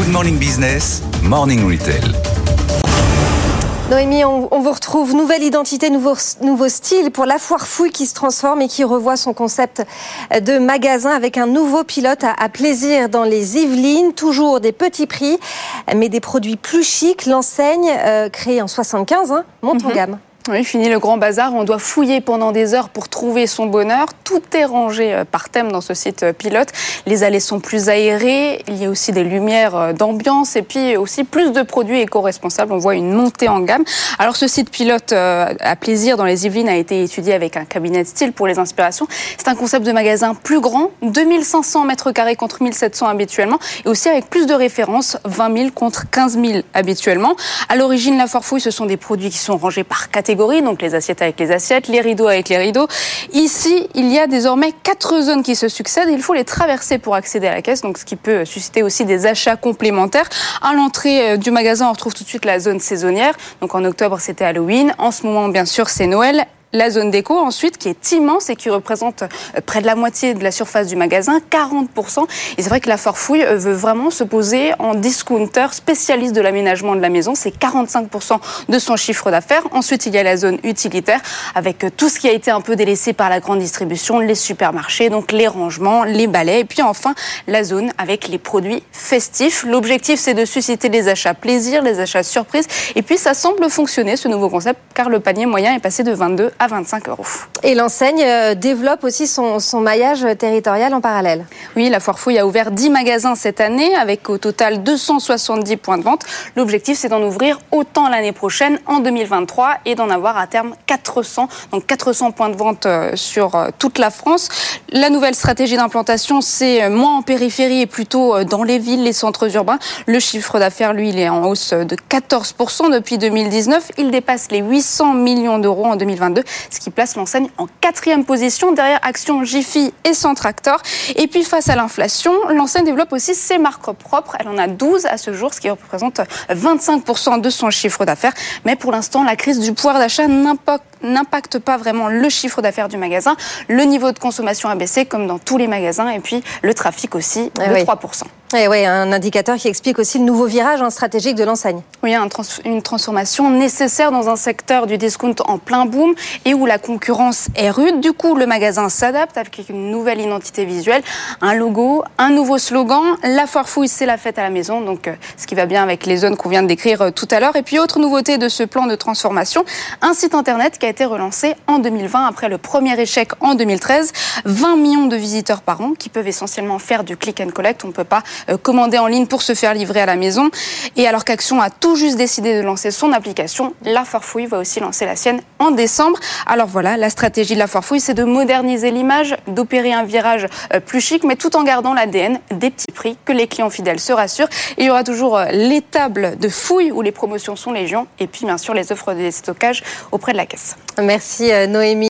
Good Morning Business, Morning Retail. Noémie, on vous retrouve. Nouvelle identité, nouveau style pour La Foire Fouille qui se transforme et qui revoit son concept de magasin avec un nouveau pilote à plaisir dans les Yvelines. Toujours des petits prix, mais des produits plus chics. L'enseigne, créée en 75, monte en gamme. Oui, fini le grand bazar. On doit fouiller pendant des heures pour trouver son bonheur. Tout est rangé par thème dans ce site pilote. Les allées sont plus aérées. Il y a aussi des lumières d'ambiance et puis aussi plus de produits éco-responsables. On voit une montée en gamme. Alors, ce site pilote à plaisir dans les Yvelines a été étudié avec un cabinet de style pour les inspirations. C'est un concept de magasin plus grand, 2500 mètres carrés contre 1700 habituellement et aussi avec plus de références, 20 000 contre 15 000 habituellement. À l'origine, La Foire Fouille, ce sont des produits qui sont rangés par catégorie. Donc les assiettes avec les assiettes, les rideaux avec les rideaux. Ici, il y a désormais 4 zones qui se succèdent. Il faut les traverser pour accéder à la caisse, donc ce qui peut susciter aussi des achats complémentaires. À l'entrée du magasin, on retrouve tout de suite la zone saisonnière. Donc en octobre, c'était Halloween. En ce moment, bien sûr, c'est Noël. La zone déco, ensuite, qui est immense et qui représente près de la moitié de la surface du magasin, 40%. Et c'est vrai que La Foire Fouille veut vraiment se poser en discounter spécialiste de l'aménagement de la maison. C'est 45% de son chiffre d'affaires. Ensuite, il y a la zone utilitaire avec tout ce qui a été un peu délaissé par la grande distribution, les supermarchés, donc les rangements, les balais. Et puis enfin, la zone avec les produits festifs. L'objectif, c'est de susciter les achats plaisir, les achats surprises. Et puis, ça semble fonctionner, ce nouveau concept, car le panier moyen est passé de 22 à 25 €. Et l'enseigne développe aussi son maillage territorial en parallèle. Oui, La Foire Fouille a ouvert 10 magasins cette année avec au total 270 points de vente. L'objectif, c'est d'en ouvrir autant l'année prochaine, en 2023, et d'en avoir à terme 400. Donc 400 points de vente sur toute la France. La nouvelle stratégie d'implantation, c'est moins en périphérie et plutôt dans les villes, les centres urbains. Le chiffre d'affaires, lui, il est en hausse de 14% depuis 2019. Il dépasse les 800 millions d'euros en 2022. Ce qui place l'enseigne en 4e position derrière Action, Jiffy et Centractor. Et puis face à l'inflation, l'enseigne développe aussi ses marques propres. Elle en a 12 à ce jour, ce qui représente 25% de son chiffre d'affaires. Mais pour l'instant, la crise du pouvoir d'achat n'impacte pas vraiment le chiffre d'affaires du magasin. Le niveau de consommation a baissé comme dans tous les magasins et puis le trafic aussi de 3%. Et oui, un indicateur qui explique aussi le nouveau virage stratégique de l'enseigne. Oui, une transformation nécessaire dans un secteur du discount en plein boom et où la concurrence est rude. Du coup, le magasin s'adapte avec une nouvelle identité visuelle, un logo, un nouveau slogan. La Foire Fouille, c'est la fête à la maison. Donc, ce qui va bien avec les zones qu'on vient de décrire tout à l'heure. Et puis, autre nouveauté de ce plan de transformation, un site internet qui a été relancé en 2020 après le premier échec en 2013. 20 millions de visiteurs par an qui peuvent essentiellement faire du click and collect. On ne peut pas commander en ligne pour se faire livrer à la maison. Et alors qu'Action a tout juste décidé de lancer son application, La Foire Fouille va aussi lancer la sienne en décembre. Alors voilà, la stratégie de La Foire Fouille, c'est de moderniser l'image, d'opérer un virage plus chic, mais tout en gardant l'ADN des petits prix, que les clients fidèles se rassurent. Et il y aura toujours les tables de fouille où les promotions sont légion, et puis bien sûr les offres de stockage auprès de la caisse. Merci Noémie.